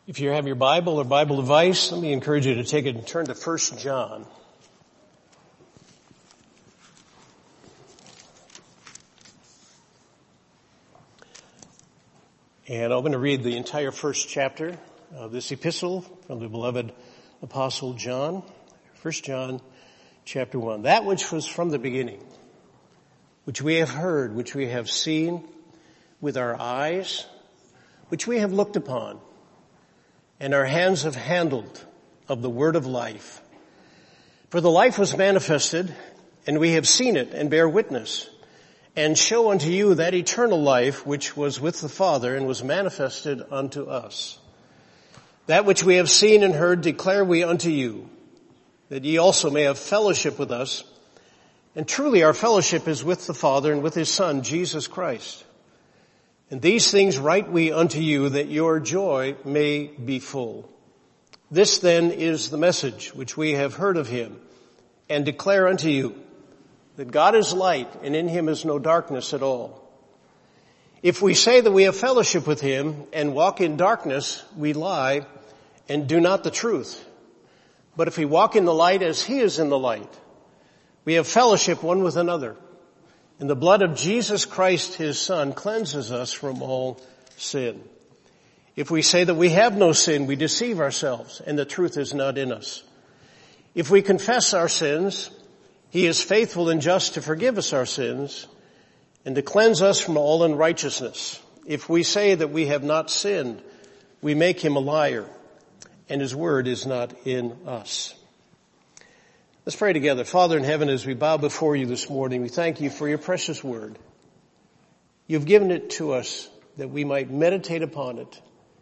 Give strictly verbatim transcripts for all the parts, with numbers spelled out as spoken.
If you have your Bible or Bible device, let me encourage you to take it and turn to First John. And I'm going to read the entire first chapter of this epistle from the beloved Apostle John. First John chapter one. That which was from the beginning, which we have heard, which we have seen with our eyes, which we have looked upon, and our hands have handled of the word of life. For the life was manifested, and we have seen it and bear witness, and show unto you that eternal life which was with the Father and was manifested unto us. That which we have seen and heard declare we unto you, that ye also may have fellowship with us. And truly our fellowship is with the Father and with his Son, Jesus Christ. And these things write we unto you, that your joy may be full. This then is the message which we have heard of him, and declare unto you, that God is light, and in him is no darkness at all. If we say that we have fellowship with him, and walk in darkness, we lie, and do not the truth. But if we walk in the light as he is in the light, we have fellowship one with another. And the blood of Jesus Christ, his Son, cleanses us from all sin. If we say that we have no sin, we deceive ourselves, and the truth is not in us. If we confess our sins, he is faithful and just to forgive us our sins and to cleanse us from all unrighteousness. If we say that we have not sinned, we make him a liar, and his word is not in us. Let's pray together. Father in heaven, as we bow before you this morning, we thank you for your precious word. You've given it to us that we might meditate upon it.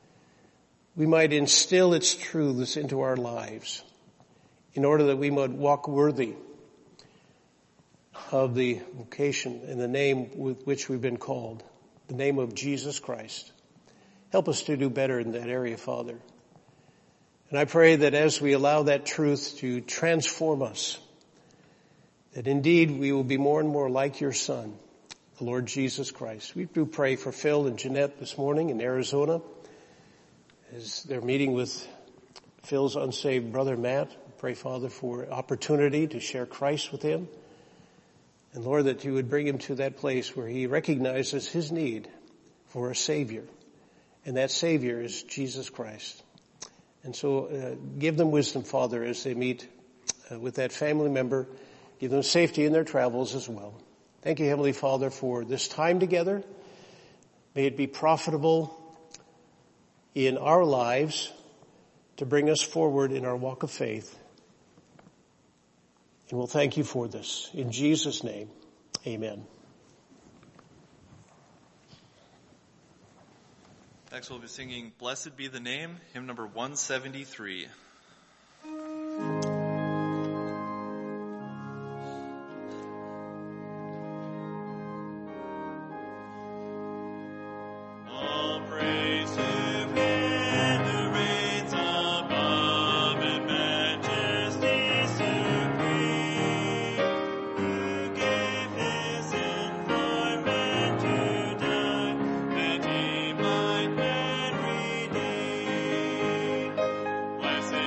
We might instill its truths into our lives in order that we might walk worthy of the vocation and the name with which we've been called, the name of Jesus Christ. Help us to do better in that area, Father. And I pray that as we allow that truth to transform us, that indeed we will be more and more like your Son, the Lord Jesus Christ. We do pray for Phil and Jeanette this morning in Arizona as they're meeting with Phil's unsaved brother Matt. We pray, Father, for opportunity to share Christ with him. And Lord, that you would bring him to that place where he recognizes his need for a Savior. And that Savior is Jesus Christ. And so uh, give them wisdom, Father, as they meet uh, with that family member. Give them safety in their travels as well. Thank you, Heavenly Father, for this time together. May it be profitable in our lives to bring us forward in our walk of faith. And we'll thank you for this. In Jesus' name, amen. Next we'll be singing Blessed Be the Name, hymn number one seventy-three. Blessed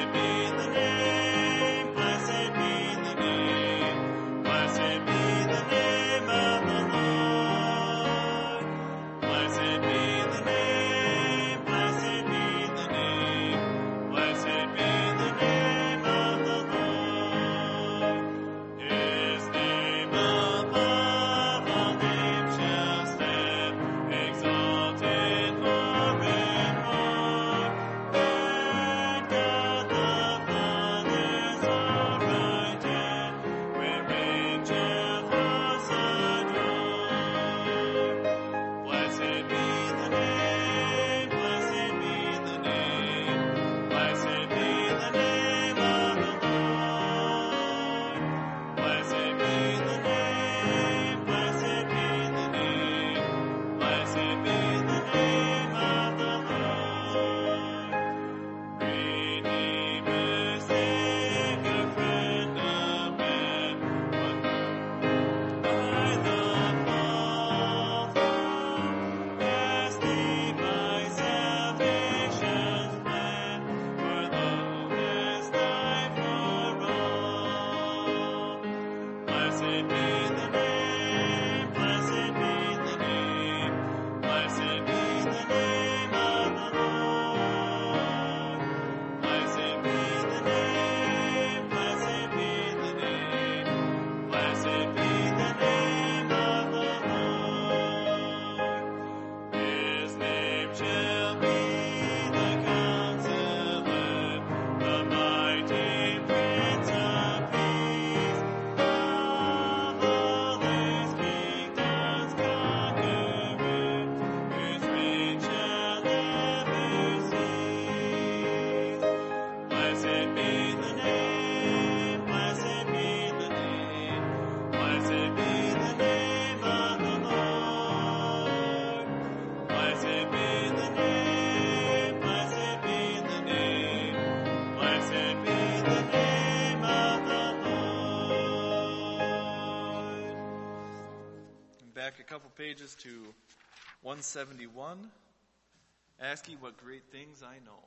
back a couple pages to one seventy-one. Ask ye what great things I know.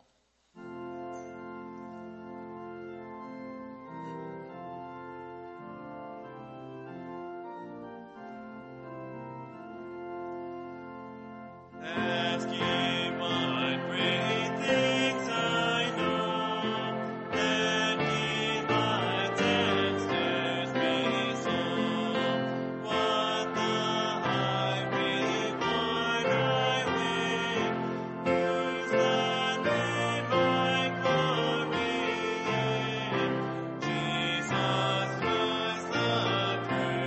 Ask ye what great things I know, that ye lights and stars be so. What the high reward I win, whose the name I glory in, Jesus Christ the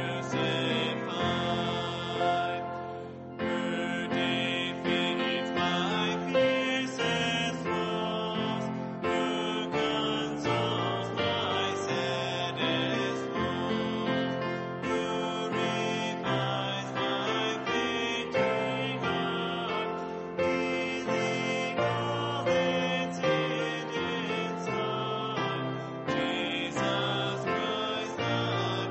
crucified, who defeats my fiercest foes, who consoles my saddest woes, who revives my fainting heart, healing all its hidden scar, Jesus Christ the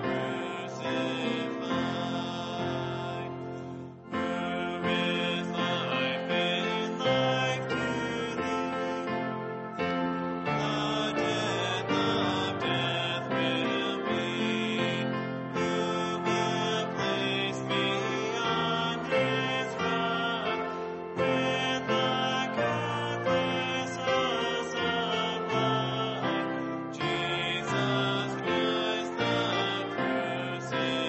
crucified. Who is life and life to thee? The death of death will be. Who will place me on his rock with the countless hosts of light? Jesus Christ the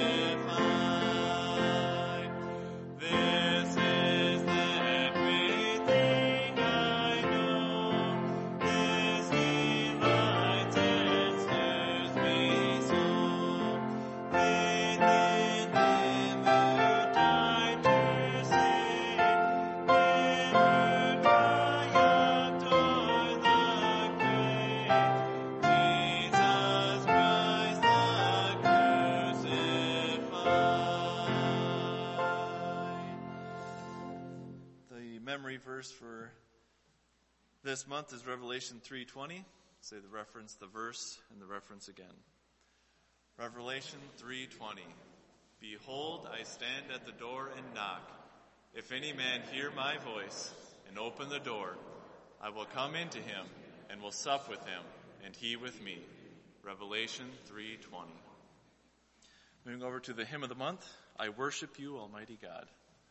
crucified. This is that great thing I know. This delights and stirs me so. Faith in Him who died to save, Him who triumphed o'er the grave, Jesus Christ the crucified. The memory verse for this month is Revelation three twenty. Say the reference, the verse, and the reference again. Revelation three twenty. Behold, I stand at the door and knock. If any man hear my voice and open the door, I will come into him and will sup with him, and he with me. Revelation three twenty. Moving over to the hymn of the month, I worship you, Almighty God.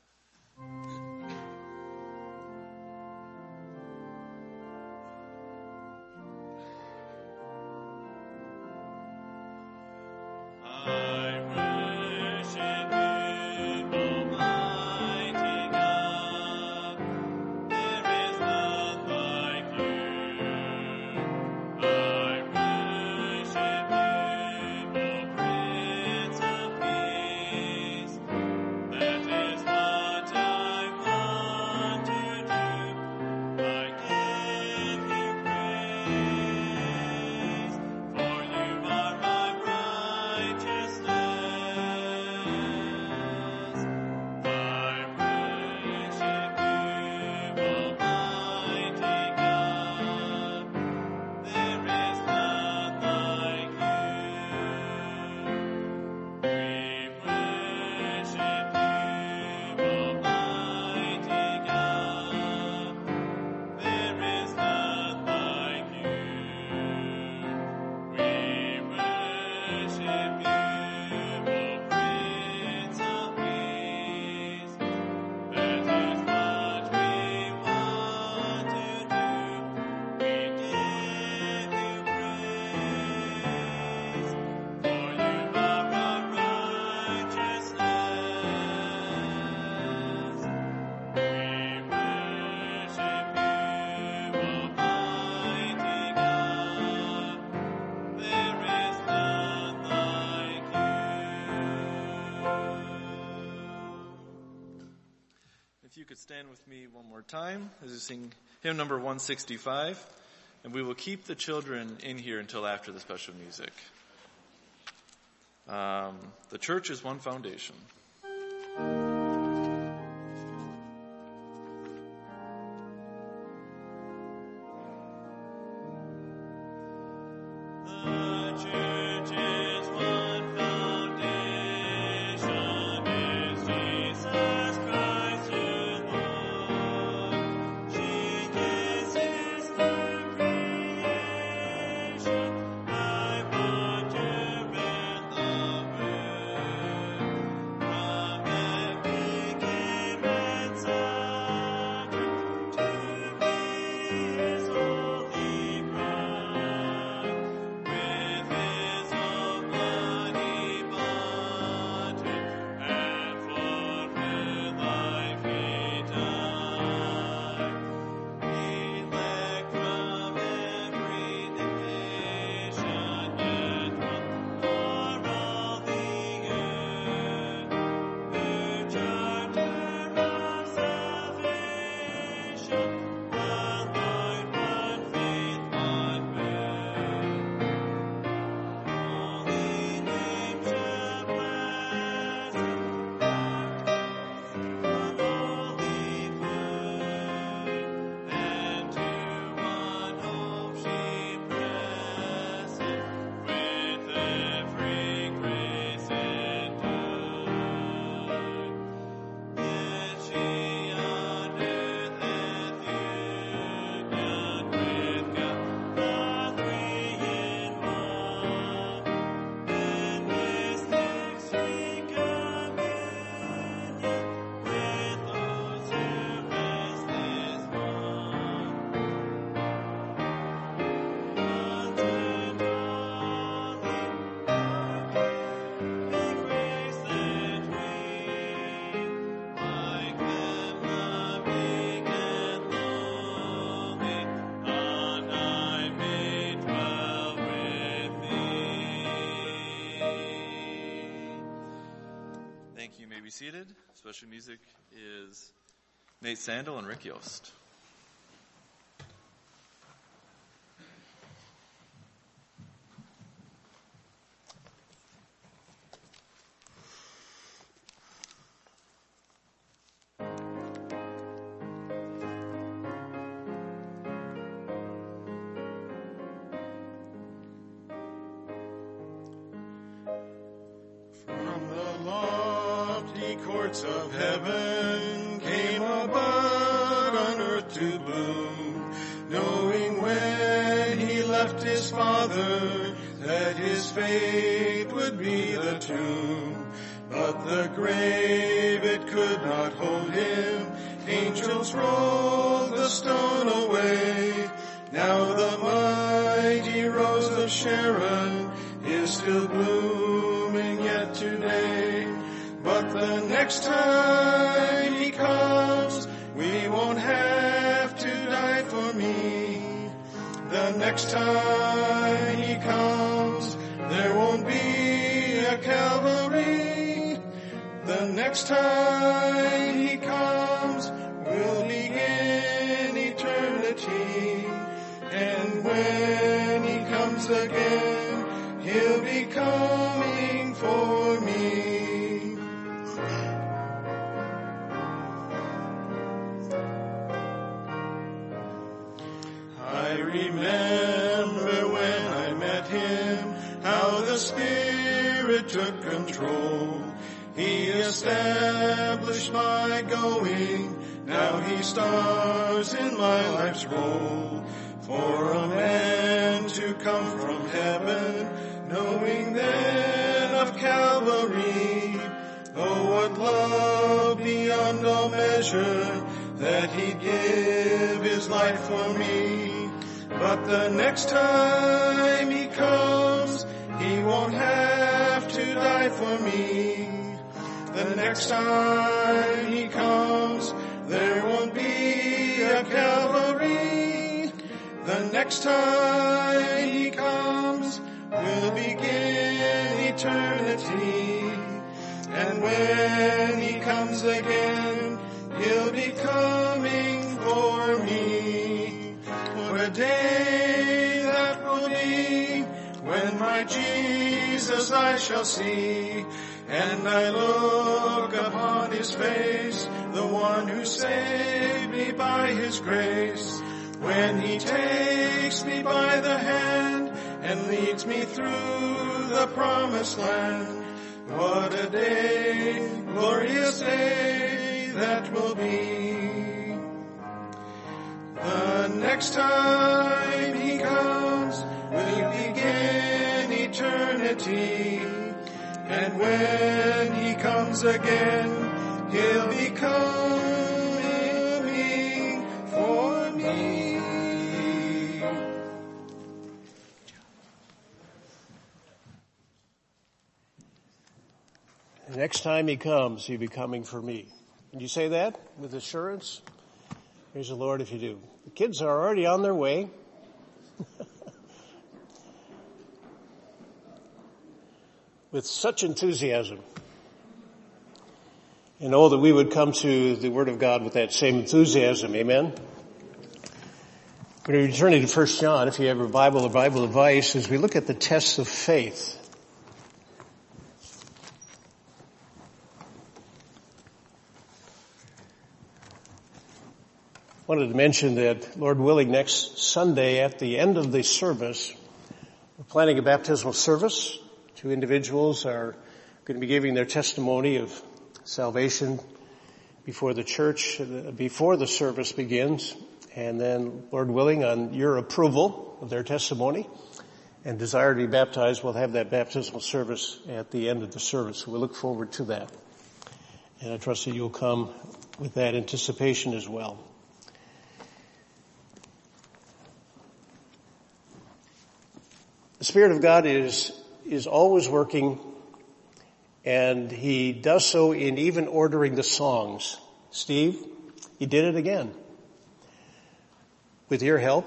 I worship you, Almighty God. There is none like you. I worship you, O Prince of Peace. That is what I want to do. I give you praise, for you are my righteousness. I worship you, Almighty God. There is none like you. We worship you, Almighty God. There is none like you. We worship you, O Prince of Peace. That is what we want to do. We give you praise, for you are our righteousness. We worship you, Almighty God. There is none like you. If you could stand with me one more time as we sing hymn number one sixty-five, and we will keep the children in here until after the special music. Um, the church is one foundation. The church is one foundation, is Jesus. seated. Special music is Nate Sandel and Rick Yost. Of heaven came a bud on earth to bloom, knowing when he left his father that his fate would be the tomb. But the grave, it could not hold him. Angels rolled the stone away. Now the mighty rose of Sharon is still blooming yet today. But the next time he comes, we won't have to die for me. The next time he comes, there won't be a Calvary. The next time he comes, we'll begin eternity. And when he comes again, he'll be coming for me. I remember when I met him, how the Spirit took control. He established my going, now he stars in my life's role. For a man to come from heaven, knowing then of Calvary, oh, what love beyond all measure, that he'd give his life for me. But the next time he comes, he won't have to die for me. The next time he comes, there won't be a Calvary. The next time he comes, we'll begin eternity. And when he comes again, he'll be coming for me. What a day that will be, when my Jesus I shall see, and I look upon his face, the one who saved me by his grace. When he takes me by the hand and leads me through the promised land, what a day, glorious day that will be. The next time he comes, we begin eternity. And when he comes again, he'll be coming for me. The next time he comes, he'll be coming for me. Can you say that with assurance? Praise the Lord if you do. The kids are already on their way. With such enthusiasm. And oh, that we would come to the Word of God with that same enthusiasm. Amen? We're returning to First John, if you have a Bible or Bible advice, as we look at the tests of faith. I wanted to mention that, Lord willing, next Sunday at the end of the service, we're planning a baptismal service. Two individuals are going to be giving their testimony of salvation before the church, before the service begins. And then, Lord willing, on your approval of their testimony and desire to be baptized, we'll have that baptismal service at the end of the service. So we look forward to that. And I trust that you'll come with that anticipation as well. The Spirit of God is, is always working, and he does so in even ordering the songs. Steve, he did it again. With your help.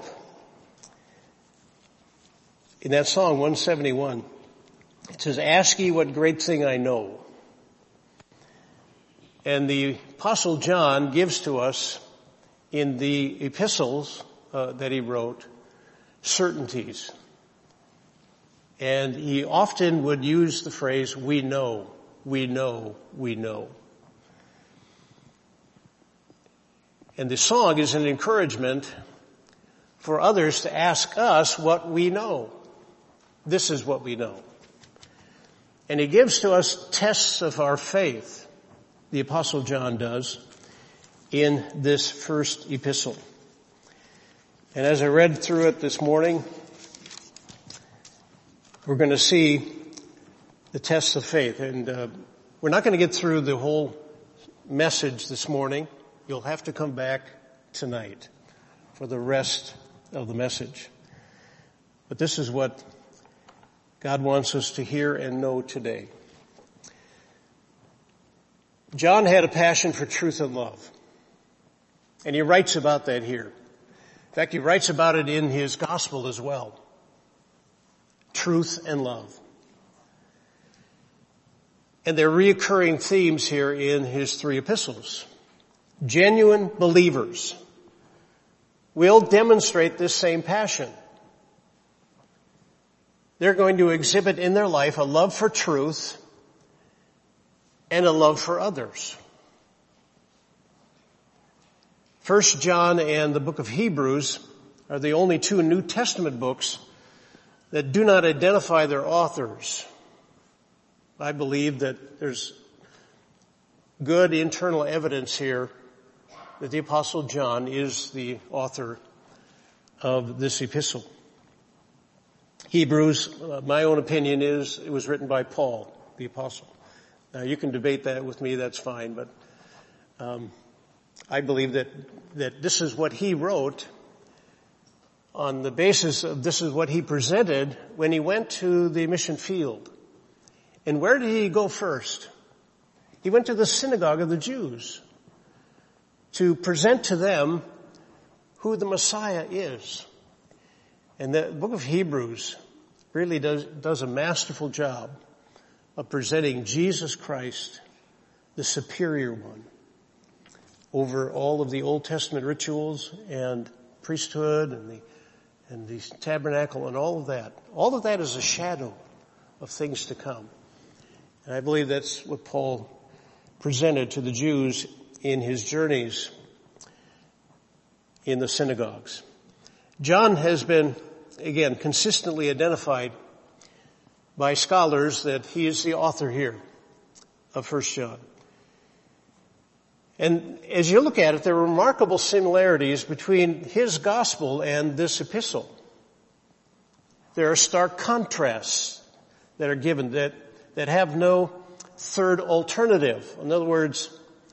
In that song, one seventy-one, it says, "Ask ye what great thing I know." And the Apostle John gives to us in the epistles uh, that he wrote certainties. And he often would use the phrase, we know, we know, we know. And the song is an encouragement for others to ask us what we know. This is what we know. And he gives to us tests of our faith, the Apostle John does, in this first epistle. And as I read through it this morning, we're going to see the tests of faith. And uh, we're not going to get through the whole message this morning. You'll have to come back tonight for the rest of the message. But this is what God wants us to hear and know today. John had a passion for truth and love. And he writes about that here. In fact, he writes about it in his gospel as well. Truth and love. And there are reoccurring themes here in his three epistles. Genuine believers will demonstrate this same passion. They're going to exhibit in their life a love for truth and a love for others. First John and the book of Hebrews are the only two New Testament books that do not identify their authors. I believe that there's good internal evidence here that the Apostle John is the author of this epistle. Hebrews, uh, my own opinion is it was written by Paul, the apostle. Now you can debate that with me, that's fine, but um, I believe that that this is what he wrote on the basis of this is what he presented when he went to the mission field. And where did he go first? He went to the synagogue of the Jews to present to them who the Messiah is. And the book of Hebrews really does, does a masterful job of presenting Jesus Christ, the superior one, over all of the Old Testament rituals and priesthood and the, and the tabernacle and all of that. All of that is a shadow of things to come. And I believe that's what Paul presented to the Jews in his journeys in the synagogues. John has been, again, consistently identified by scholars that he is the author here of First John. And as you look at it, there are remarkable similarities between his gospel and this epistle. There are stark contrasts that are given that, that have no third alternative. In other words,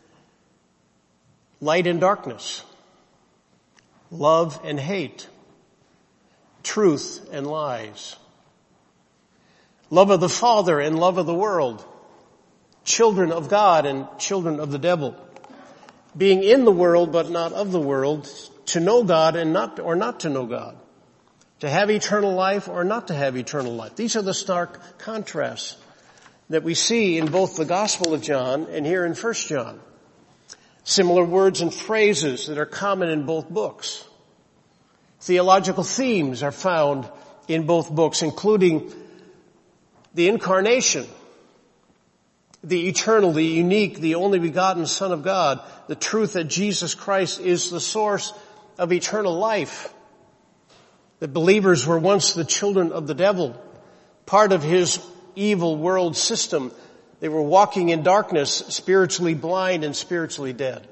light and darkness, love and hate, truth and lies, love of the Father and love of the world, children of God and children of the devil, being in the world but not of the world, to know God and not, or not to know God, to have eternal life or not to have eternal life. These are the stark contrasts that we see in both the Gospel of John and here in First John. Similar words and phrases that are common in both books. Theological themes are found in both books, including the incarnation, the eternal, the unique, the only begotten Son of God, the truth that Jesus Christ is the source of eternal life, that believers were once the children of the devil, part of his evil world system. They were walking in darkness, spiritually blind and spiritually dead.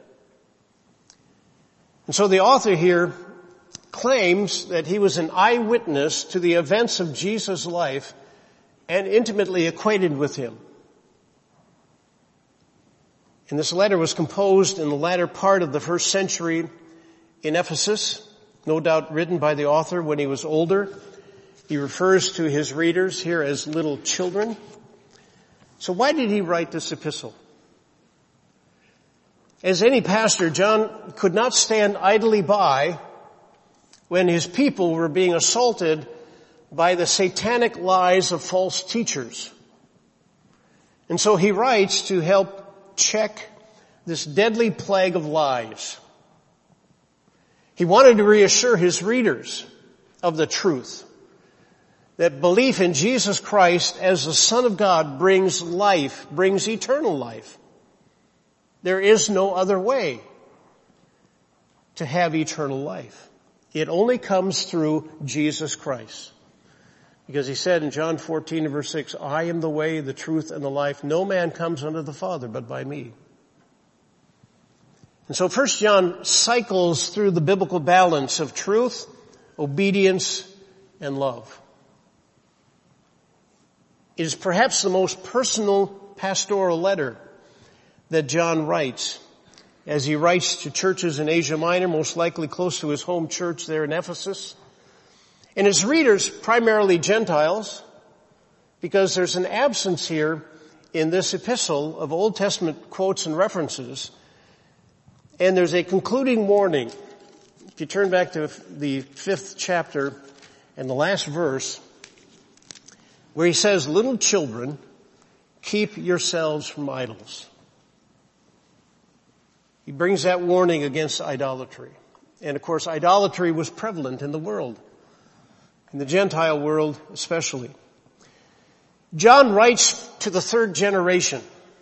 And so the author here claims that he was an eyewitness to the events of Jesus' life and intimately acquainted with him. And this letter was composed in the latter part of the first century in Ephesus, no doubt written by the author when he was older. He refers to his readers here as little children. So why did he write this epistle? As any pastor, John could not stand idly by when his people were being assaulted by the satanic lies of false teachers. And so he writes to help check this deadly plague of lies. He wanted to reassure his readers of the truth, that belief in Jesus Christ as the Son of God brings life, brings eternal life. There is no other way to have eternal life. It only comes through Jesus Christ. Because he said in John fourteen and verse six, I am the way, the truth, and the life. No man comes unto the Father but by me. And so First John cycles through the biblical balance of truth, obedience, and love. It is perhaps the most personal pastoral letter that John writes, as he writes to churches in Asia Minor, most likely close to his home church there in Ephesus. And his readers, primarily Gentiles, because there's an absence here in this epistle of Old Testament quotes and references. And there's a concluding warning. If you turn back to the fifth chapter and the last verse, where he says, little children, keep yourselves from idols. He brings that warning against idolatry. And of course, idolatry was prevalent in the world, in the Gentile world especially. John writes to the third generation.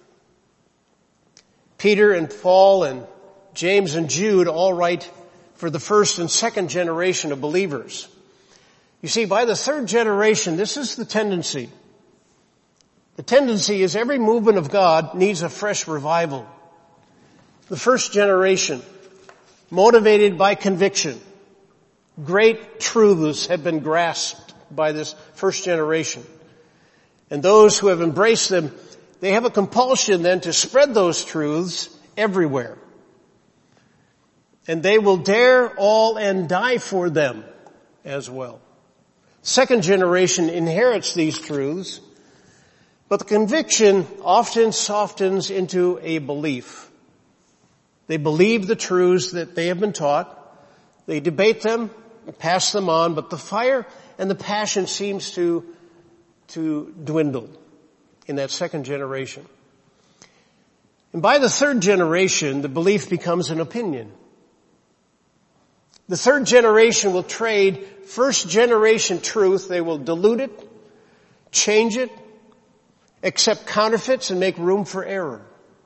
Peter and Paul and James and Jude all write for the first and second generation of believers. You see, by the third generation, this is the tendency. The tendency is every movement of God needs a fresh revival. The first generation, motivated by conviction, great truths have been grasped by this first generation. And those who have embraced them, they have a compulsion then to spread those truths everywhere. And they will dare all and die for them as well. Second generation inherits these truths, but the conviction often softens into a belief. They believe the truths that they have been taught. They debate them, pass them on, but the fire and the passion seems to, to dwindle in that second generation. And by the third generation, the belief becomes an opinion. The third generation will trade first generation truth. They will dilute it, change it, accept counterfeits, and make room for error.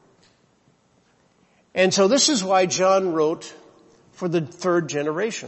And so this is why John wrote for the third generation.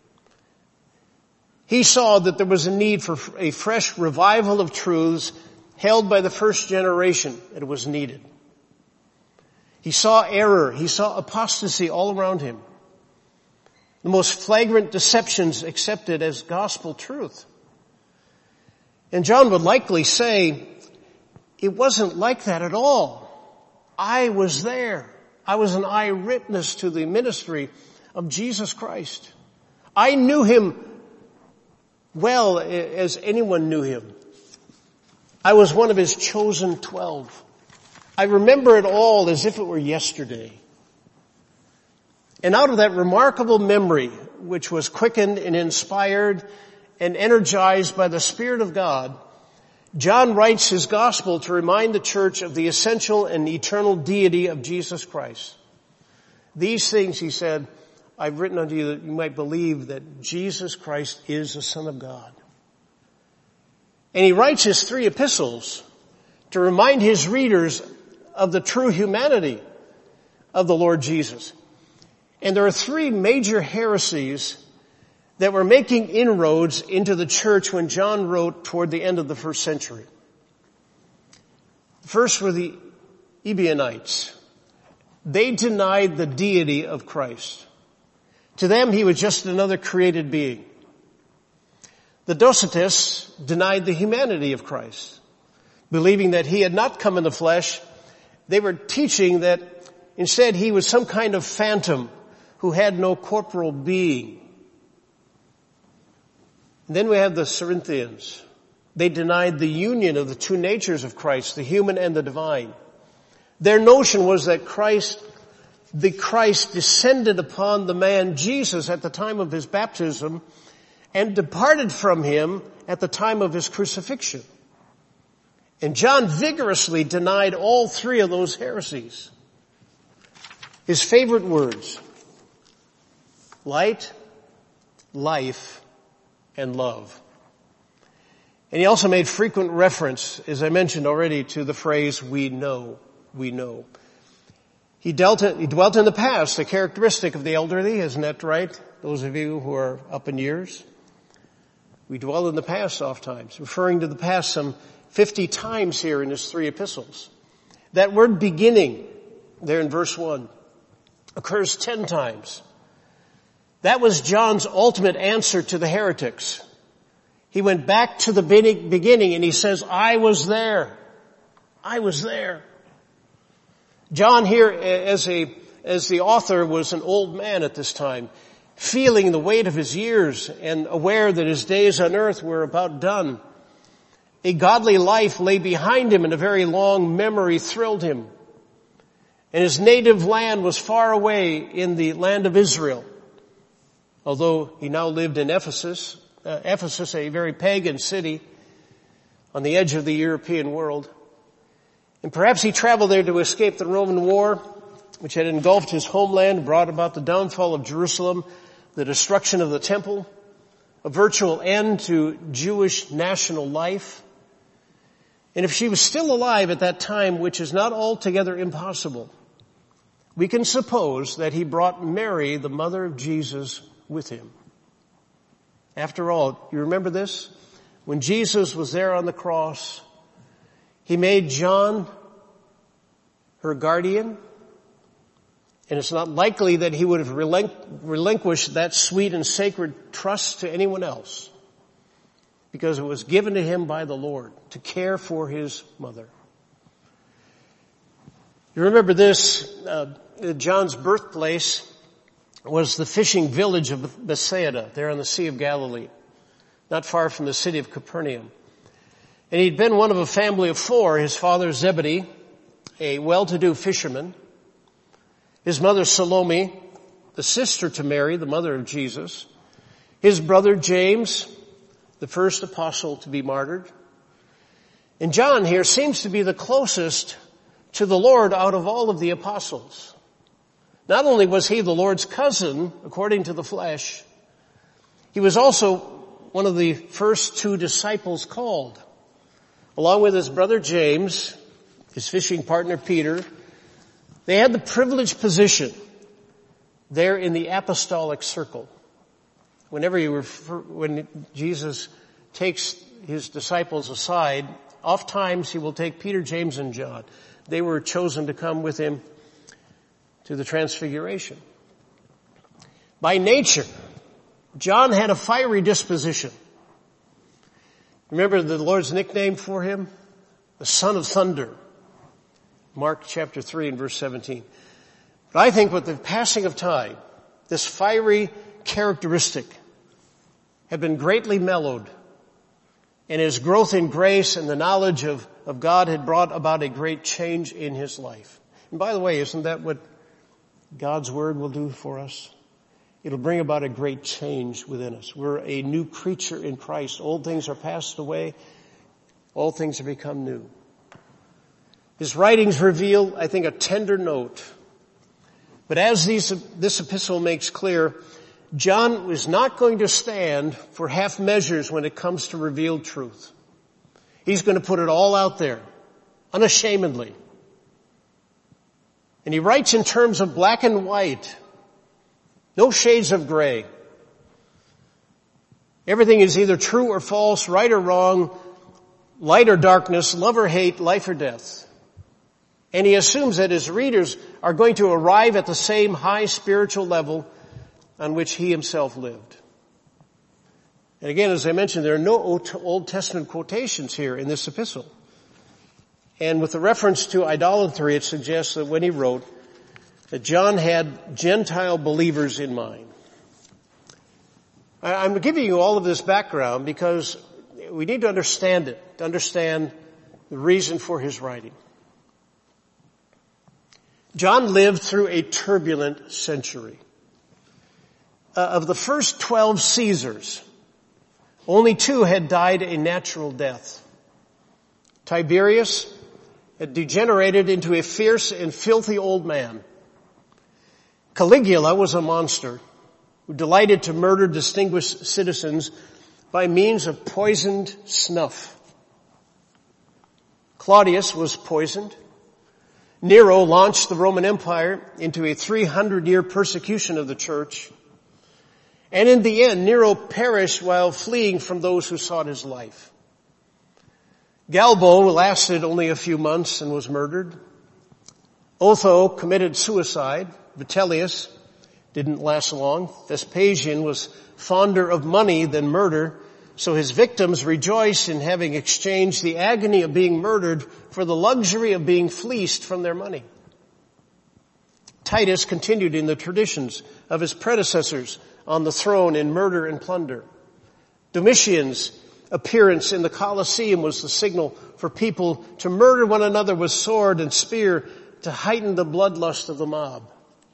He saw that there was a need for a fresh revival of truths held by the first generation. It was needed. He saw error. He saw apostasy all around him. The most flagrant deceptions accepted as gospel truth. And John would likely say, it wasn't like that at all. I was there. I was an eyewitness to the ministry of Jesus Christ. I knew him well as anyone knew him. I was one of his chosen twelve. I remember it all as if it were yesterday. And out of that remarkable memory, which was quickened and inspired and energized by the Spirit of God, John writes his gospel to remind the church of the essential and eternal deity of Jesus Christ. These things, he said, I've written unto you that you might believe that Jesus Christ is the Son of God. And he writes his three epistles to remind his readers of the true humanity of the Lord Jesus. And there are three major heresies that were making inroads into the church when John wrote toward the end of the first century. First were the Ebionites. They denied the deity of Christ. To them, he was just another created being. The Docetists denied the humanity of Christ, believing that he had not come in the flesh. They were teaching that instead he was some kind of phantom who had no corporal being. And then we have the Cerinthians. They denied the union of the two natures of Christ, the human and the divine. Their notion was that Christ, the Christ descended upon the man Jesus at the time of his baptism and departed from him at the time of his crucifixion. And John vigorously denied all three of those heresies. His favorite words: light, life, and love. And he also made frequent reference, as I mentioned already, to the phrase, we know, we know. He dealt it, he dwelt in the past, a characteristic of the elderly, isn't that right? Those of you who are up in years. We dwell in the past oftentimes, referring to the past some fifty times here in his three epistles. That word beginning, there in verse one, occurs ten times. That was John's ultimate answer to the heretics. He went back to the beginning and he says, I was there. I was there. John here, as a, as the author, was an old man at this time, feeling the weight of his years and aware that his days on earth were about done. A godly life lay behind him and a very long memory thrilled him. And his native land was far away in the land of Israel. Although he now lived in Ephesus, uh, Ephesus, a very pagan city on the edge of the European world. And perhaps he traveled there to escape the Roman war, which had engulfed his homeland, brought about the downfall of Jerusalem, the destruction of the temple, a virtual end to Jewish national life. And if she was still alive at that time, which is not altogether impossible, we can suppose that he brought Mary, the mother of Jesus, with him. After all, you remember this? When Jesus was there on the cross, he made John her guardian, and it's not likely that he would have relinqu- relinquished that sweet and sacred trust to anyone else, because it was given to him by the Lord to care for his mother. You remember this, uh, John's birthplace was the fishing village of Bethsaida, there on the Sea of Galilee, not far from the city of Capernaum. And he'd been one of a family of four. His father Zebedee, a well-to-do fisherman. His mother Salome, the sister to Mary, the mother of Jesus. His brother James, the first apostle to be martyred. And John here seems to be the closest to the Lord out of all of the apostles. Not only was he the Lord's cousin, according to the flesh, he was also one of the first two disciples called. Along with his brother James, his fishing partner Peter, they had the privileged position there in the apostolic circle. Whenever you refer, when Jesus takes his disciples aside, oftentimes he will take Peter, James, and John. They were chosen to come with him to the transfiguration. By nature, John had a fiery disposition. Remember the Lord's nickname for him? The Son of Thunder. Mark chapter three and verse seventeen. But I think with the passing of time, this fiery characteristic had been greatly mellowed, and his growth in grace and the knowledge of, of God had brought about a great change in his life. And by the way, isn't that what God's Word will do for us? It'll bring about a great change within us. We're a new creature in Christ. Old things are passed away. All things have become new. His writings reveal, I think, a tender note. But as these, this epistle makes clear, John was not going to stand for half measures when it comes to revealed truth. He's going to put it all out there, unashamedly. And he writes in terms of black and white, no shades of gray. Everything is either true or false, right or wrong, light or darkness, love or hate, life or death. And he assumes that his readers are going to arrive at the same high spiritual level on which he himself lived. And again, as I mentioned, there are no Old Testament quotations here in this epistle. And with the reference to idolatry, it suggests that when he wrote, that John had Gentile believers in mind. I'm giving you all of this background because we need to understand it, to understand the reason for his writing. John lived through a turbulent century. Uh, of the first twelve Caesars, only two had died a natural death. Tiberius had degenerated into a fierce and filthy old man. Caligula was a monster who delighted to murder distinguished citizens by means of poisoned snuff. Claudius was poisoned. Nero launched the Roman Empire into a three hundred year persecution of the church. And in the end, Nero perished while fleeing from those who sought his life. Galbo lasted only a few months and was murdered. Otho committed suicide. Vitellius didn't last long. Vespasian was fonder of money than murder, so his victims rejoiced in having exchanged the agony of being murdered for the luxury of being fleeced from their money. Titus continued in the traditions of his predecessors on the throne in murder and plunder. Domitian's appearance in the Colosseum was the signal for people to murder one another with sword and spear to heighten the bloodlust of the mob.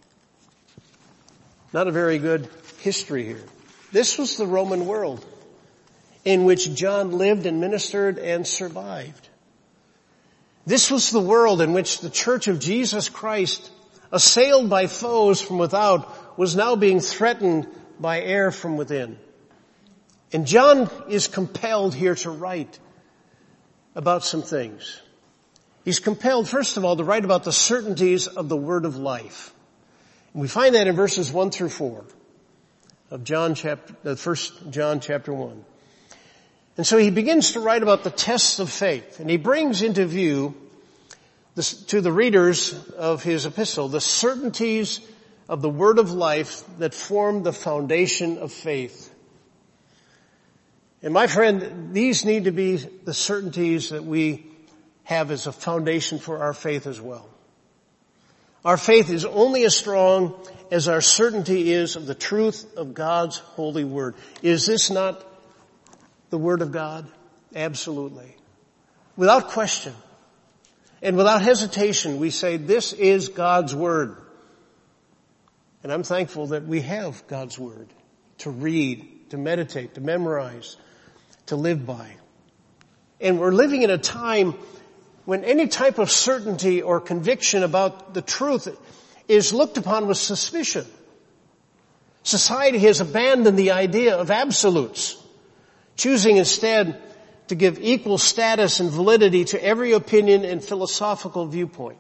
Not a very good history here. This was the Roman world in which John lived and ministered and survived. This was the world in which the Church of Jesus Christ, assailed by foes from without, was now being threatened by air from within. And John is compelled here to write about some things. He's compelled, first of all, to write about the certainties of the word of life. And we find that in verses one through four of John chapter, the first John chapter one. And so he begins to write about the tests of faith, and he brings into view this, to the readers of his epistle the certainties of the word of life that form the foundation of faith. And my friend, these need to be the certainties that we have as a foundation for our faith as well. Our faith is only as strong as our certainty is of the truth of God's holy word. Is this not the word of God? Absolutely. Without question and without hesitation, we say this is God's word. And I'm thankful that we have God's word to read, to meditate, to memorize, to live by. And we're living in a time when any type of certainty or conviction about the truth is looked upon with suspicion. Society has abandoned the idea of absolutes, choosing instead to give equal status and validity to every opinion and philosophical viewpoint.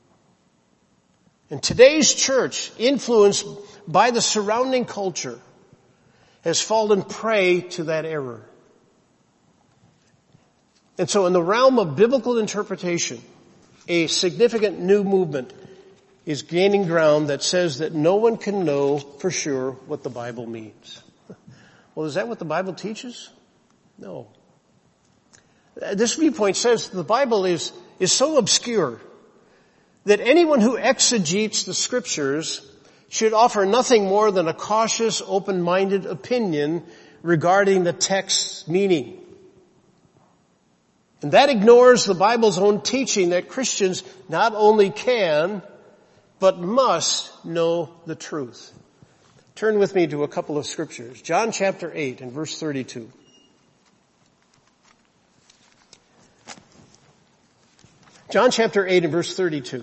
And today's church, influenced by the surrounding culture, has fallen prey to that error. And so in the realm of biblical interpretation, a significant new movement is gaining ground that says that no one can know for sure what the Bible means. Well, is that what the Bible teaches? No. This viewpoint says the Bible is, is so obscure that anyone who exegetes the scriptures should offer nothing more than a cautious, open-minded opinion regarding the text's meaning. And that ignores the Bible's own teaching that Christians not only can, but must know the truth. Turn with me to a couple of scriptures. John chapter eight and verse thirty-two. John chapter eight and verse thirty-two.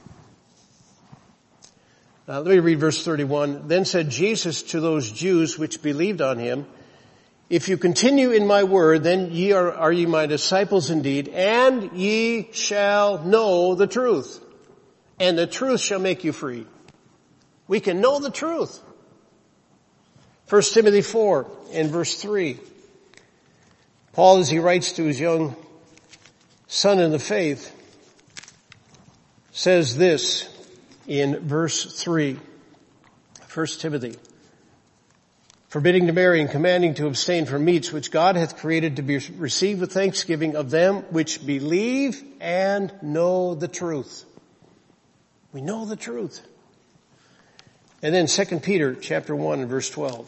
Now, let me read verse thirty-one. Then said Jesus to those Jews which believed on him, if you continue in my word, then ye are, are ye my disciples indeed, and ye shall know the truth, and the truth shall make you free. We can know the truth. First Timothy four and verse three. Paul, as he writes to his young son in the faith, says this in verse three. First Timothy. Forbidding to marry and commanding to abstain from meats which God hath created to be received with thanksgiving of them which believe and know the truth. We know the truth. And then Second Peter chapter one and verse twelve.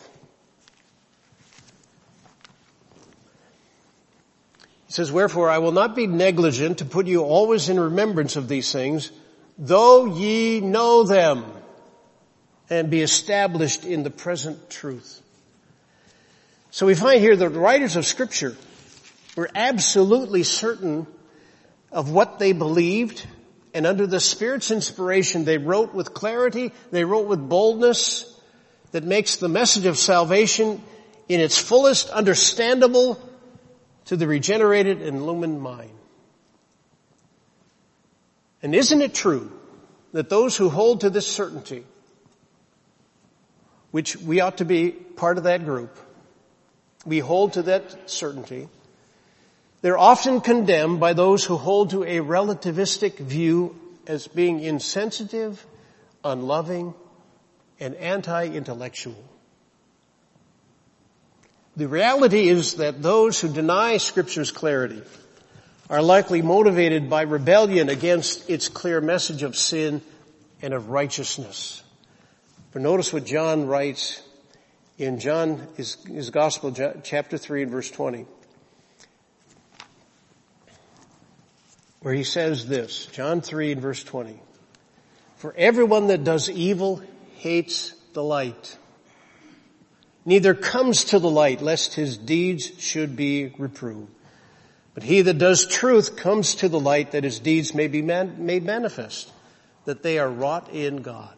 He says, wherefore I will not be negligent to put you always in remembrance of these things, though ye know them, and be established in the present truth. So we find here that the writers of Scripture were absolutely certain of what they believed and under the Spirit's inspiration, they wrote with clarity, they wrote with boldness that makes the message of salvation in its fullest understandable to the regenerated and illumined mind. And isn't it true that those who hold to this certainty, which we ought to be part of that group, we hold to that certainty, they're often condemned by those who hold to a relativistic view as being insensitive, unloving, and anti-intellectual. The reality is that those who deny Scripture's clarity are likely motivated by rebellion against its clear message of sin and of righteousness. For notice what John writes in John, his, his Gospel, chapter three and verse twenty. Where he says this, John three and verse twenty. For everyone that does evil hates the light, neither comes to the light lest his deeds should be reproved. But he that does truth comes to the light that his deeds may be man- made manifest, that they are wrought in God.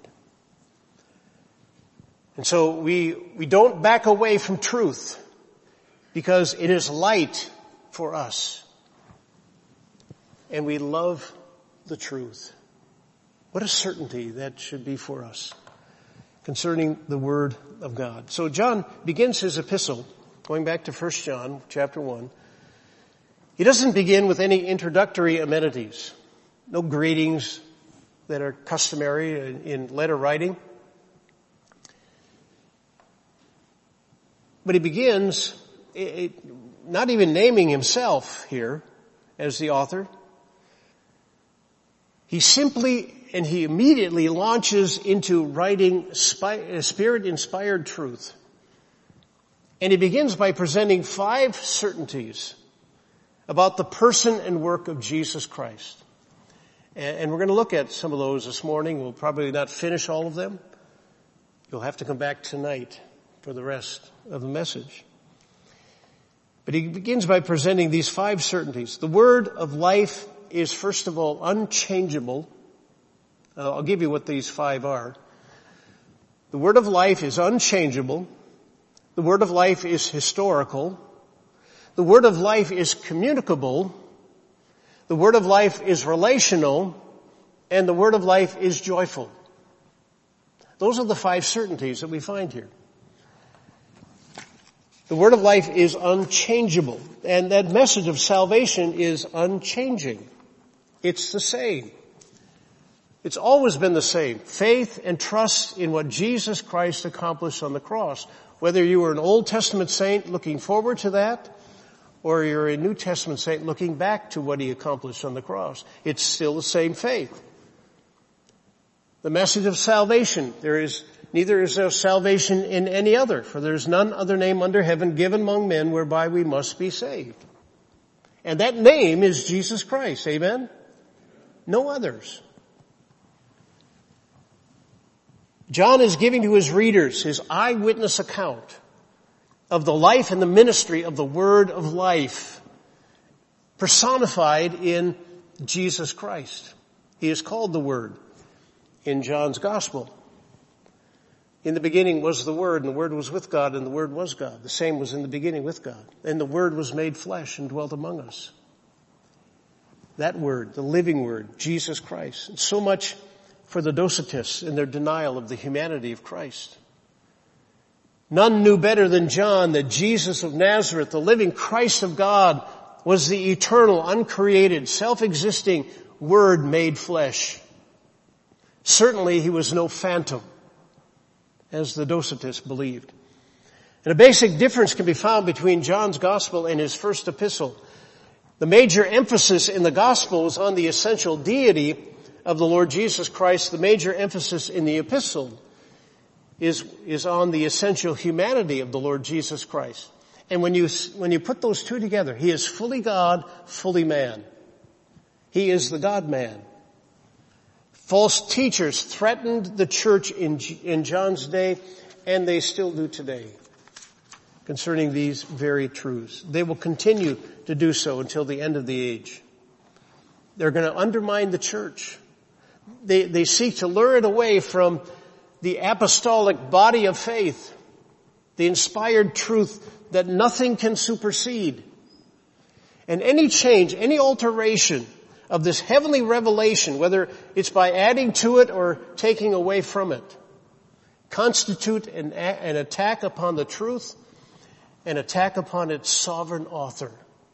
And so we, we don't back away from truth because it is light for us. And we love the truth. What a certainty that should be for us concerning the Word of God. So John begins his epistle, going back to First John chapter one. He doesn't begin with any introductory amenities, no greetings that are customary in, in letter writing. But he begins it, it, not even naming himself here as the author. He simply and he immediately launches into writing Spirit-inspired truth. And he begins by presenting five certainties about the person and work of Jesus Christ. And we're going to look at some of those this morning. We'll probably not finish all of them. You'll have to come back tonight for the rest of the message. But he begins by presenting these five certainties. The word of life is, first of all, unchangeable. Uh, I'll give you what these five are. The word of life is unchangeable. The word of life is historical. The word of life is communicable. The word of life is relational. And the word of life is joyful. Those are the five certainties that we find here. The word of life is unchangeable. And that message of salvation is unchanging. It's the same. It's always been the same. Faith and trust in what Jesus Christ accomplished on the cross. Whether you were an Old Testament saint looking forward to that, or you're a New Testament saint looking back to what he accomplished on the cross, it's still the same faith. The message of salvation, there is neither is there salvation in any other, for there is none other name under heaven given among men whereby we must be saved. And that name is Jesus Christ. Amen? No others. John is giving to his readers his eyewitness account of the life and the ministry of the Word of life, personified in Jesus Christ. He is called the Word in John's Gospel. In the beginning was the Word, and the Word was with God, and the Word was God. The same was in the beginning with God. And the Word was made flesh and dwelt among us. That Word, the living Word, Jesus Christ. And so much for the Docetists in their denial of the humanity of Christ. None knew better than John that Jesus of Nazareth, the living Christ of God, was the eternal, uncreated, self-existing Word made flesh. Certainly he was no phantom, as the Docetists believed. And a basic difference can be found between John's Gospel and his first epistle. The major emphasis in the Gospel is on the essential deity of the Lord Jesus Christ. The major emphasis in the epistle is, is on the essential humanity of the Lord Jesus Christ. And when you, when you put those two together, he is fully God, fully man. He is the God-man. False teachers threatened the church in, in John's day, and they still do today, concerning these very truths. They will continue to do so until the end of the age. They're going to undermine the church. They, they seek to lure it away from the apostolic body of faith, the inspired truth that nothing can supersede. And any change, any alteration of this heavenly revelation, whether it's by adding to it or taking away from it, constitute an, an attack upon the truth, an attack upon its sovereign author.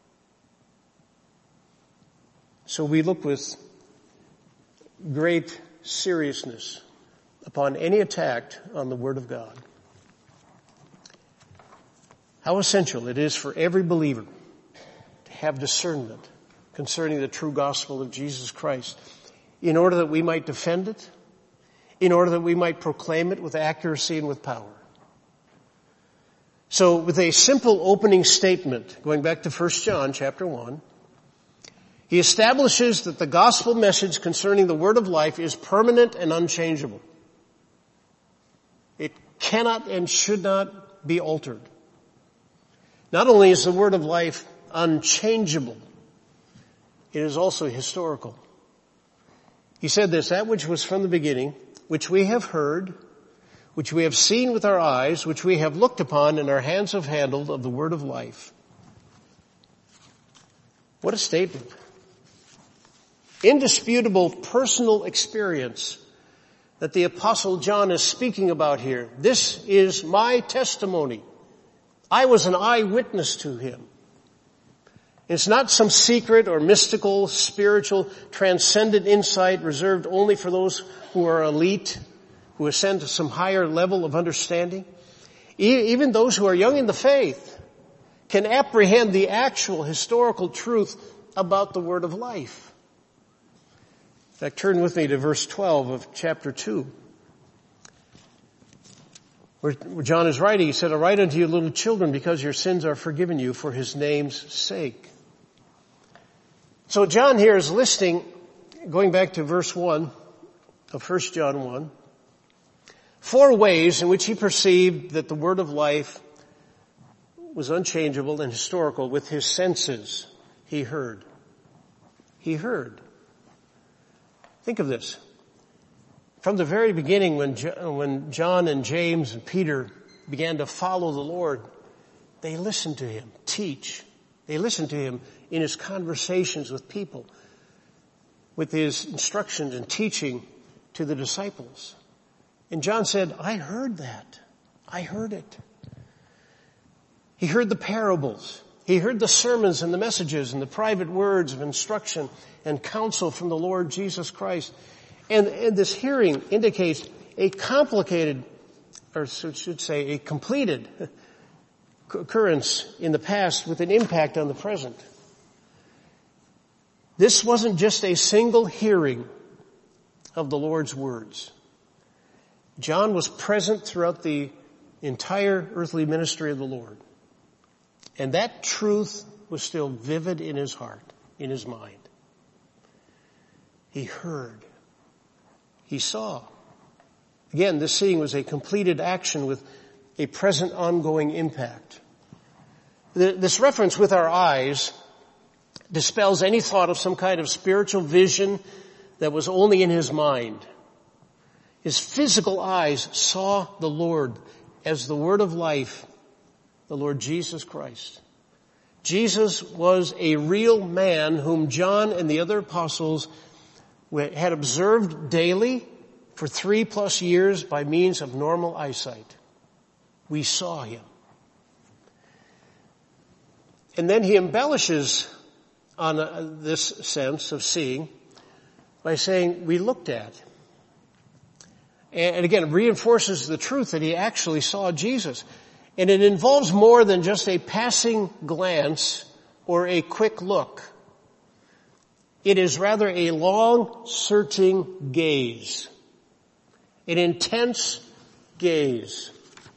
So we look with great seriousness upon any attack on the Word of God. How essential it is for every believer to have discernment concerning the true gospel of Jesus Christ, in order that we might defend it, in order that we might proclaim it with accuracy and with power. So with a simple opening statement, going back to First John chapter one, he establishes that the gospel message concerning the word of life is permanent and unchangeable. It cannot and should not be altered. Not only is the word of life unchangeable, it is also historical. He said this, that which was from the beginning, which we have heard, which we have seen with our eyes, which we have looked upon and our hands have handled of the word of life. What a statement. Indisputable personal experience that the Apostle John is speaking about here. This is my testimony. I was an eyewitness to him. It's not some secret or mystical, spiritual, transcendent insight reserved only for those who are elite, who ascend to some higher level of understanding. Even those who are young in the faith can apprehend the actual historical truth about the word of life. In fact, turn with me to verse twelve of chapter two. Where John is writing, he said, I write unto you little children because your sins are forgiven you for his name's sake. So John here is listing, going back to verse one of First John one, four ways in which he perceived that the word of life was unchangeable and historical. With his senses, he heard. He heard. Think of this. From the very beginning, when when John and James and Peter began to follow the Lord, they listened to him teach. They listened to him in his conversations with people, with his instructions and teaching to the disciples. And John said, I heard that. I heard it. He heard the parables. He heard the sermons and the messages and the private words of instruction and counsel from the Lord Jesus Christ. And, and this hearing indicates a complicated, or I should say a completed occurrence in the past with an impact on the present. This wasn't just a single hearing of the Lord's words. John was present throughout the entire earthly ministry of the Lord. And that truth was still vivid in his heart, in his mind. He heard. He saw. Again, this seeing was a completed action with a present ongoing impact. This reference with our eyes dispels any thought of some kind of spiritual vision that was only in his mind. His physical eyes saw the Lord as the word of life, the Lord Jesus Christ. Jesus was a real man whom John and the other apostles had observed daily for three plus years by means of normal eyesight. We saw him. And then he embellishes on uh, this sense of seeing by saying, we looked at. And again, it reinforces the truth that he actually saw Jesus. And it involves more than just a passing glance or a quick look. It is rather a long, searching gaze. An intense gaze.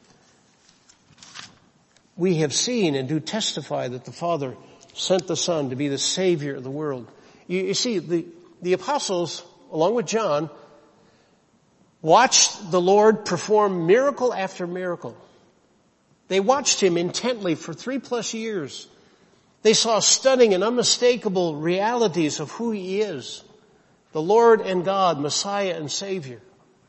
We have seen and do testify that the Father sent the Son to be the Savior of the world. You, you see, the, the apostles, along with John, watched the Lord perform miracle after miracle. They watched him intently for three plus years. They saw stunning and unmistakable realities of who he is, the the Lord and God, Messiah and Savior.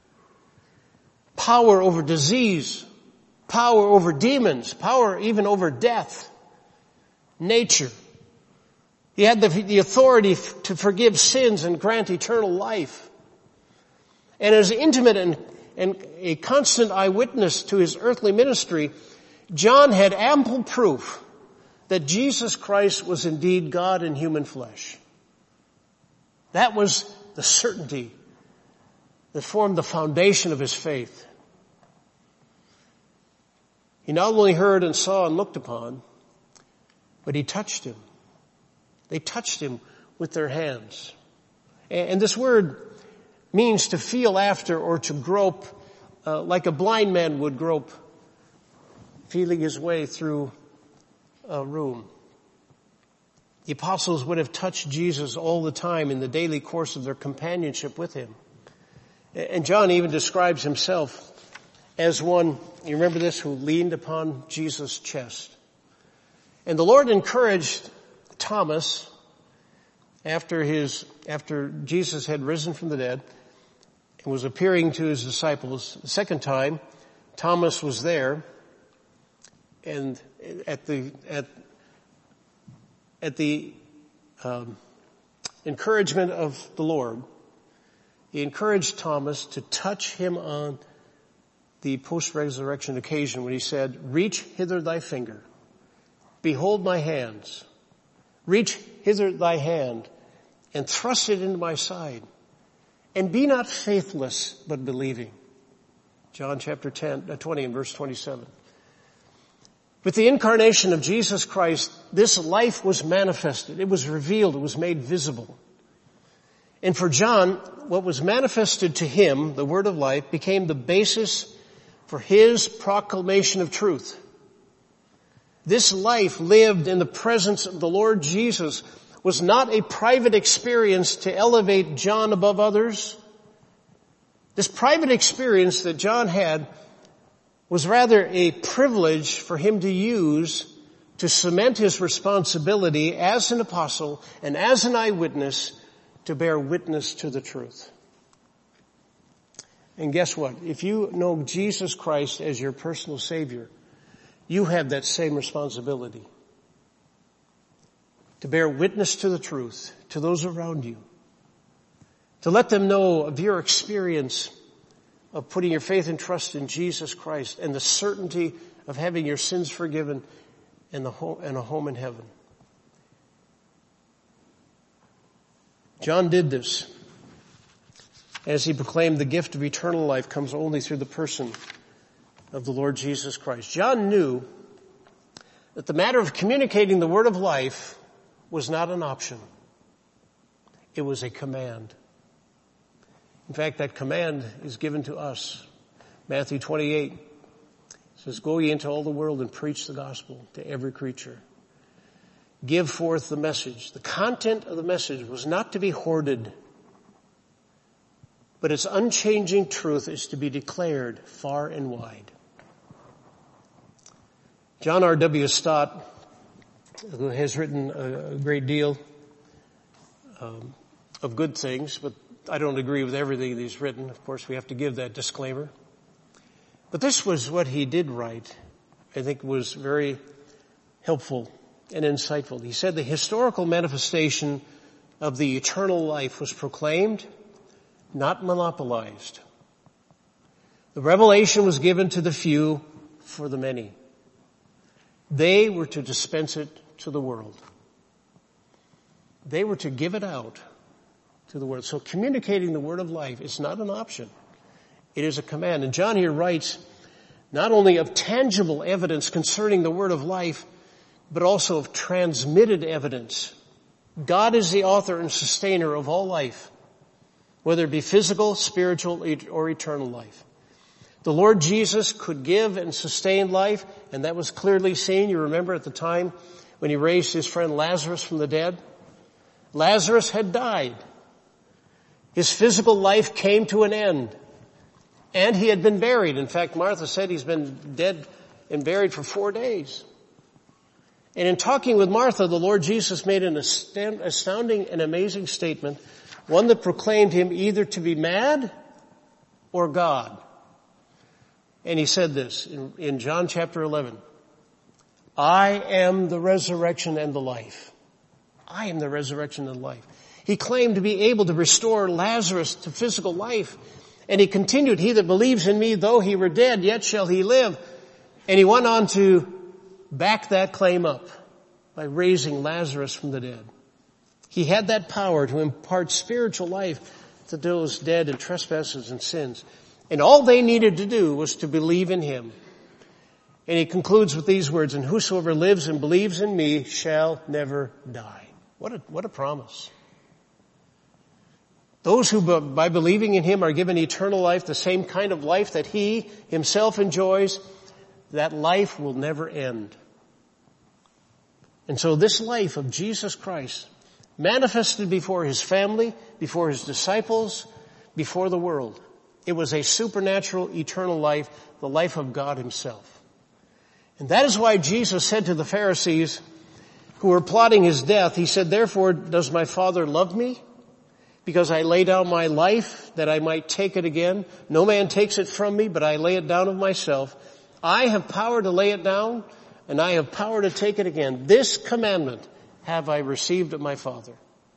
Power over disease, power over demons, power even over death, nature. He had the, the authority f- to forgive sins and grant eternal life. And as intimate and, and a constant eyewitness to his earthly ministry, John had ample proof that Jesus Christ was indeed God in human flesh. That was the certainty that formed the foundation of his faith. He not only heard and saw and looked upon, but he touched him. They touched him with their hands. And this word means to feel after or to grope uh, like a blind man would grope, feeling his way through a room. The apostles would have touched Jesus all the time in the daily course of their companionship with him. And John even describes himself as one, you remember this, who leaned upon Jesus' chest. And the Lord encouraged Thomas after his, after Jesus had risen from the dead and was appearing to his disciples. The second time, Thomas was there, and at the, at, at the, um, encouragement of the Lord, he encouraged Thomas to touch him on the post-resurrection occasion when he said, "Reach hither thy finger. Behold my hands. Reach hither thy hand and thrust it into my side. And be not faithless, but believing." John chapter ten, uh, twenty and verse twenty-seven. With the incarnation of Jesus Christ, this life was manifested. It was revealed. It was made visible. And for John, what was manifested to him, the word of life, became the basis for his proclamation of truth. This life lived in the presence of the Lord Jesus was not a private experience to elevate John above others. This private experience that John had was rather a privilege for him to use to cement his responsibility as an apostle and as an eyewitness to bear witness to the truth. And guess what? If you know Jesus Christ as your personal Savior, you have that same responsibility to bear witness to the truth to those around you, to let them know of your experience of putting your faith and trust in Jesus Christ and the certainty of having your sins forgiven and, the home, and a home in heaven. John did this as he proclaimed the gift of eternal life comes only through the person of the Lord Jesus Christ. John knew that the matter of communicating the word of life was not an option. It was a command. In fact, that command is given to us. Matthew twenty-eight says, "Go ye into all the world and preach the gospel to every creature. Give forth the message." The content of the message was not to be hoarded, but its unchanging truth is to be declared far and wide. John R W Stott, who has written a great deal um, of good things, but I don't agree with everything that he's written. Of course, we have to give that disclaimer. But this was what he did write. I think was very helpful and insightful. He said the historical manifestation of the eternal life was proclaimed, not monopolized. The revelation was given to the few for the many. They were to dispense it to the world. They were to give it out to the world. So communicating the word of life is not an option. It is a command. And John here writes not only of tangible evidence concerning the word of life, but also of transmitted evidence. God is the author and sustainer of all life, whether it be physical, spiritual, or eternal life. The Lord Jesus could give and sustain life, and that was clearly seen. You remember at the time when he raised his friend Lazarus from the dead? Lazarus had died. His physical life came to an end, and he had been buried. In fact, Martha said he's been dead and buried for four days. And in talking with Martha, the Lord Jesus made an astounding and amazing statement one that proclaimed him either to be mad or God. And he said this in, in John chapter eleven. I am the resurrection and the life. I am the resurrection and the life. He claimed to be able to restore Lazarus to physical life. And he continued, he that believes in me, though he were dead, yet shall he live. And he went on to back that claim up by raising Lazarus from the dead. He had that power to impart spiritual life to those dead in trespasses and sins. And all they needed to do was to believe in him. And he concludes with these words, and whosoever lives and believes in me shall never die. What a, what a promise. Those who by believing in him are given eternal life, the same kind of life that he himself enjoys, that life will never end. And so this life of Jesus Christ, manifested before his family, before his disciples, before the world, it was a supernatural, eternal life, the life of God himself. And that is why Jesus said to the Pharisees who were plotting his death, he said, therefore does my Father love me? Because I lay down my life that I might take it again. No man takes it from me, but I lay it down of myself. I have power to lay it down, and I have power to take it again. This commandment have I received of my Father.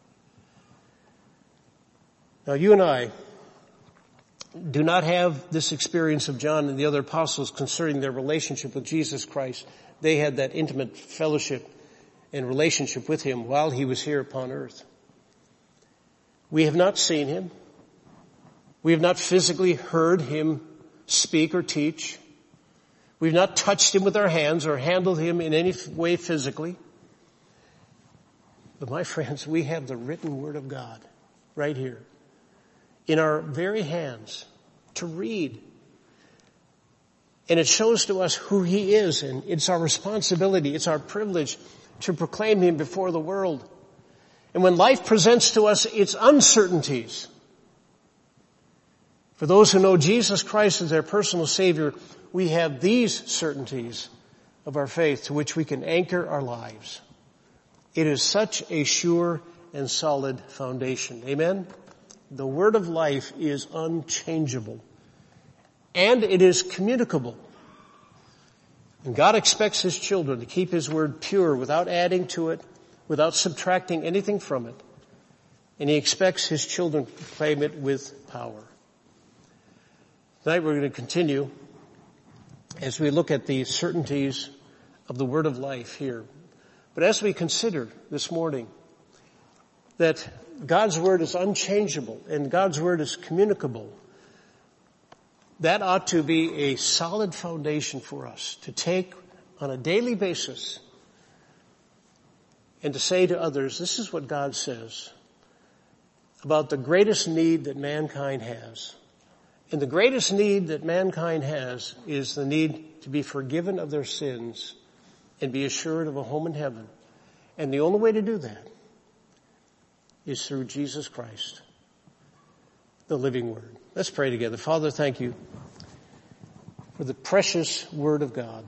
Now you and I do not have this experience of John and the other apostles concerning their relationship with Jesus Christ. They had that intimate fellowship and relationship with him while he was here upon earth. We have not seen him. We have not physically heard him speak or teach. We've not touched him with our hands or handled him in any way physically. But my friends, we have the written word of God right here in our very hands to read. And it shows to us who he is, and it's our responsibility, it's our privilege to proclaim him before the world. And when life presents to us its uncertainties, for those who know Jesus Christ as their personal Savior, we have these certainties of our faith to which we can anchor our lives. It is such a sure and solid foundation. Amen? The word of life is unchangeable. And it is communicable. And God expects his children to keep his word pure without adding to it, without subtracting anything from it. And he expects his children to proclaim it with power. Tonight we're going to continue as we look at the certainties of the word of life here. But as we consider this morning that God's word is unchangeable and God's word is communicable, that ought to be a solid foundation for us to take on a daily basis and to say to others, this is what God says about the greatest need that mankind has. And the greatest need that mankind has is the need to be forgiven of their sins and be assured of a home in heaven. And the only way to do that is through Jesus Christ, the living word. Let's pray together. Father, thank you for the precious word of God.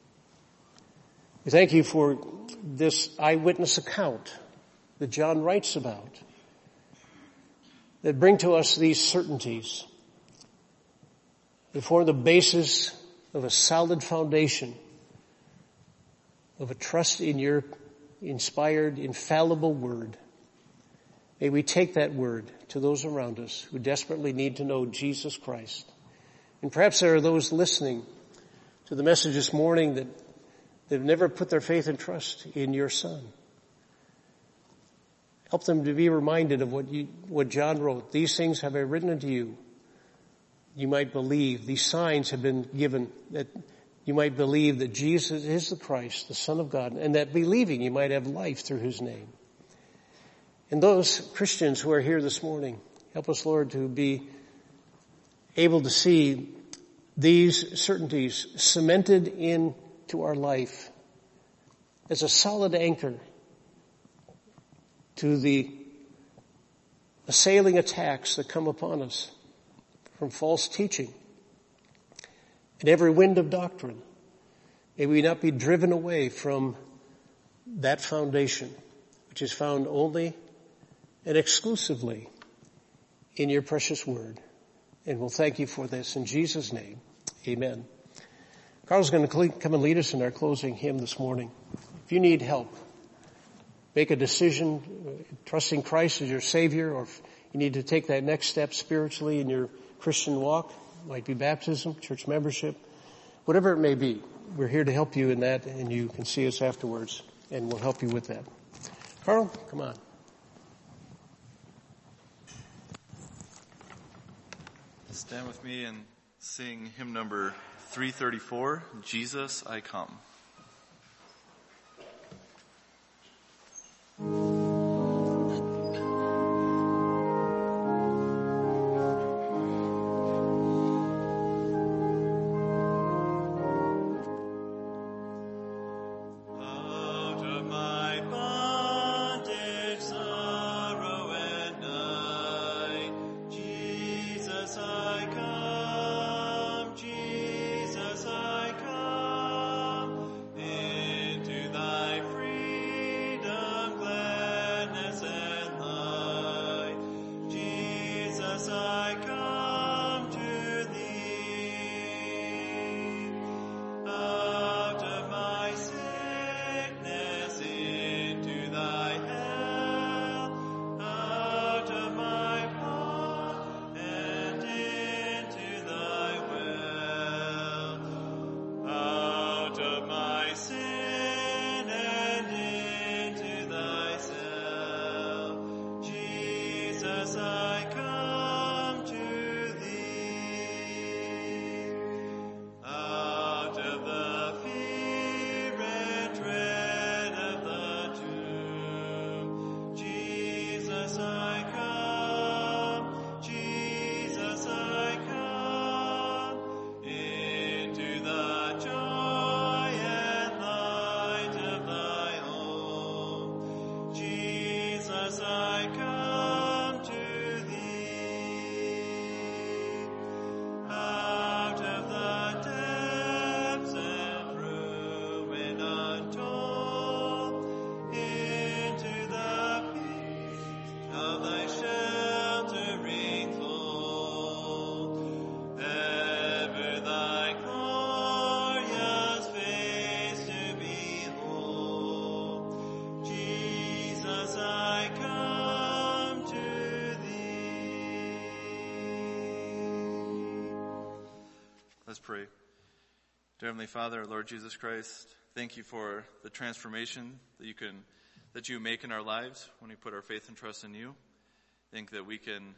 We thank you for this eyewitness account that John writes about that bring to us these certainties. They form the basis of a solid foundation of a trust in your inspired, infallible word. May we take that word to those around us who desperately need to know Jesus Christ. And perhaps there are those listening to the message this morning that they've never put their faith and trust in your Son. Help them to be reminded of what you, what John wrote. These things have I written unto you. You might believe. These signs have been given that you might believe that Jesus is the Christ, the Son of God, and that believing you might have life through his name. And those Christians who are here this morning, help us, Lord, to be able to see these certainties cemented into our life as a solid anchor to the assailing attacks that come upon us from false teaching and every wind of doctrine. May we not be driven away from that foundation, which is found only and exclusively in your precious word. And we'll thank you for this in Jesus' name. Amen. Carl's going to come and lead us in our closing hymn this morning. If you need help, make a decision, trusting Christ as your Savior, or if you need to take that next step spiritually in your Christian walk, might be baptism, church membership, whatever it may be, we're here to help you in that, and you can see us afterwards, and we'll help you with that. Carl, come on. Stand with me and sing hymn number three thirty-four, Jesus, I Come. Let's pray. Dear Heavenly Father, Lord Jesus Christ, thank you for the transformation that you can, that you make in our lives when we put our faith and trust in you. Think that we can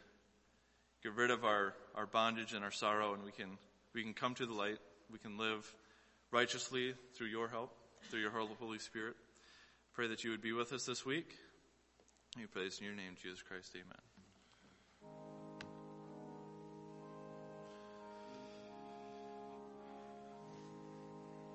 get rid of our, our bondage and our sorrow, and we can we can come to the light. We can live righteously through your help, through your Holy Spirit. Pray that you would be with us this week. We pray this in your name, Jesus Christ. Amen.